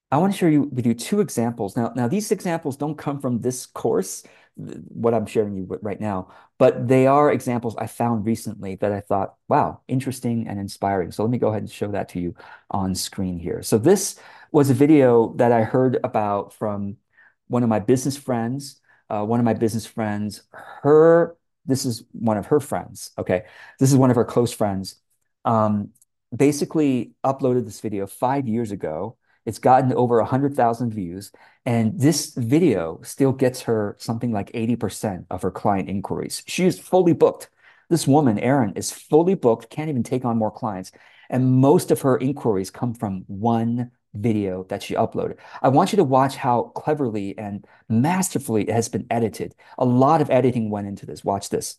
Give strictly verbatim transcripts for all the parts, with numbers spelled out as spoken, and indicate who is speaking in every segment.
Speaker 1: I want to share you with you two examples. Now, now these examples don't come from this course, what I'm sharing you with right now, but they are examples I found recently that I thought, wow, interesting and inspiring. So let me go ahead and show that to you on screen here. So this was a video that I heard about from one of my business friends. Uh, one of my business friends, her, this is one of her friends. Okay. This is one of her close friends. Um, basically uploaded this video five years ago. It's gotten over one hundred thousand views. And this video still gets her something like eighty percent of her client inquiries. She is fully booked. This woman, Erin, is fully booked, can't even take on more clients. And most of her inquiries come from one video that she uploaded. I want you to watch how cleverly and masterfully it has been edited. A lot of editing went into this. Watch this.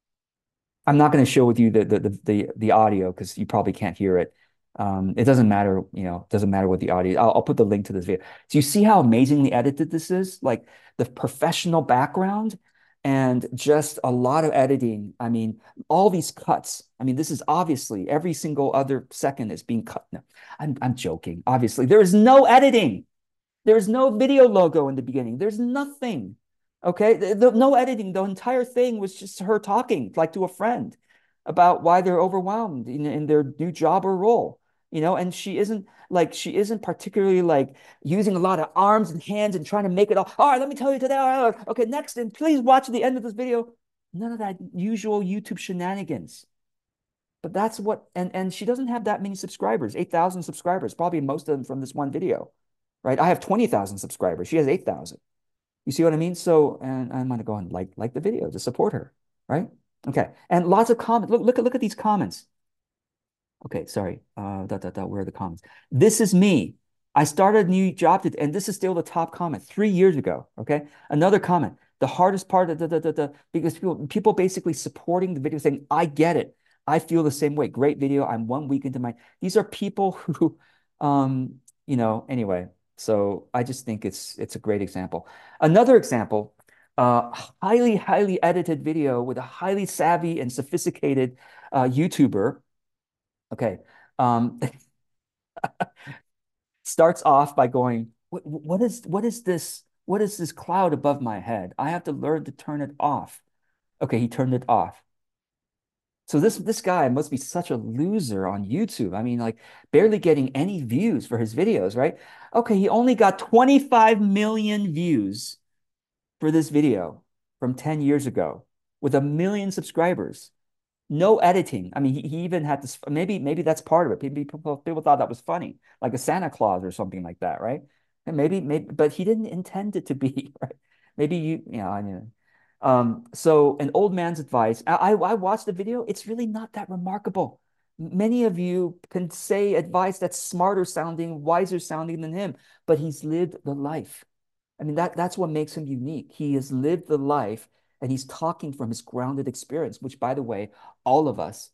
Speaker 1: I'm not going to show with you the the the the, the audio because you probably can't hear it. Um, it doesn't matter, you know, it doesn't matter what the audio. I'll, I'll put the link to this video. So you see how amazingly edited this is? Like the professional background and just a lot of editing. I mean, all these cuts. I mean, this is obviously every single other second is being cut. No, I'm I'm joking. Obviously, there is no editing. There's no video logo in the beginning. There's nothing. Okay. The, the, no editing. The entire thing was just her talking like to a friend about why they're overwhelmed in, in their new job or role, you know, and she isn't like, she isn't particularly like using a lot of arms and hands and trying to make it all. All right, let me tell you today. All right, okay, next, and please watch the end of this video. None of that usual YouTube shenanigans. But that's what, and and she doesn't have that many subscribers, eight thousand subscribers, probably most of them from this one video, right? I have twenty thousand subscribers. She has eight thousand. You see what I mean? So, and I'm going to go and like, like the video to support her, right? Okay. And lots of comments. Look, look at, look at these comments. Okay. Sorry. Uh, da, da, da, where are the comments? This is me. I started a new job today, and this is still the top comment three years ago. Okay. Another comment. The hardest part of the, the, the, the because people, people basically supporting the video saying, I get it. I feel the same way. Great video. I'm one week into my, these are people who, um, you know, anyway. So I just think it's it's a great example. Another example, uh, highly, highly edited video with a highly savvy and sophisticated uh, YouTuber. Okay. Um, starts off by going, what, what is what is this? What is this cloud above my head? I have to learn to turn it off. Okay, he turned it off. So this this guy must be such a loser on YouTube. I mean, like barely getting any views for his videos, right? Okay, he only got twenty-five million views for this video from ten years ago with a million subscribers. No editing. I mean, he, he even had this. Maybe maybe that's part of it. Maybe people, people thought that was funny, like a Santa Claus or something like that, right? And maybe maybe, but he didn't intend it to be, right? Maybe you, you know, I mean, um, so an old man's advice. I, I I watched the video. It's really not that remarkable. Many of you can say advice that's smarter sounding, wiser sounding than him, but he's lived the life. I mean, that that's what makes him unique. He has lived the life and he's talking from his grounded experience, which, by the way, all of us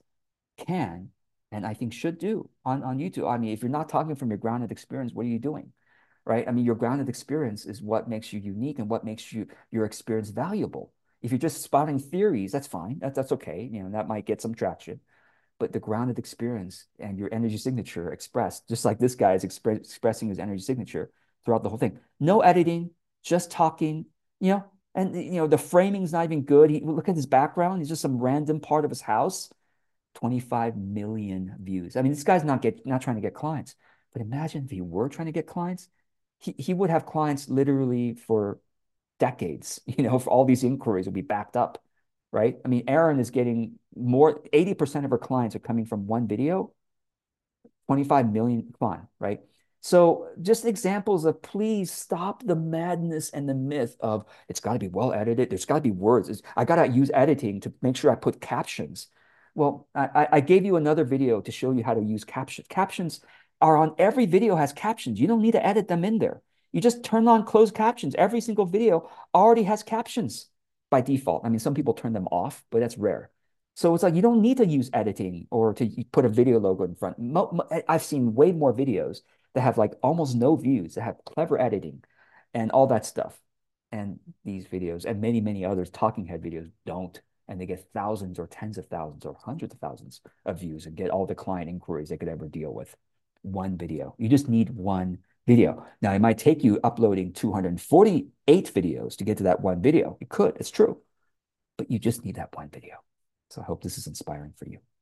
Speaker 1: can and I think should do on, on YouTube. I mean, if you're not talking from your grounded experience, what are you doing? Right? I mean, your grounded experience is what makes you unique and what makes you your experience valuable. If you're just spouting theories, that's fine. That, that's okay. You know, that might get some traction. But the grounded experience and your energy signature expressed, just like this guy is expre expressing his energy signature throughout the whole thing. No editing, just talking, you know, and you know, the framing's not even good. He look at his background, he's just some random part of his house. twenty-five million views. I mean, this guy's not get not trying to get clients, but imagine if he were trying to get clients, he, he would have clients literally for decades, you know, for all these inquiries would be backed up, right? I mean, Erin is getting more, eighty percent of her clients are coming from one video, twenty-five million, come on, right? So just examples of please stop the madness and the myth of it's got to be well edited. There's got to be words. It's, I got to use editing to make sure I put captions. Well, I, I gave you another video to show you how to use captions. Captions are on every video has captions. You don't need to edit them in there. You just turn on closed captions. Every single video already has captions by default. I mean, some people turn them off, but that's rare. So it's like you don't need to use editing or to put a video logo in front. Mo mo I've seen way more videos that have like almost no views, that have clever editing and all that stuff. And these videos and many, many others, talking head videos, don't. And they get thousands or tens of thousands or hundreds of thousands of views and get all the client inquiries they could ever deal with. One video. You just need one video. Now, it might take you uploading two hundred forty-eight videos to get to that one video. It could, it's true, but you just need that one video. So I hope this is inspiring for you.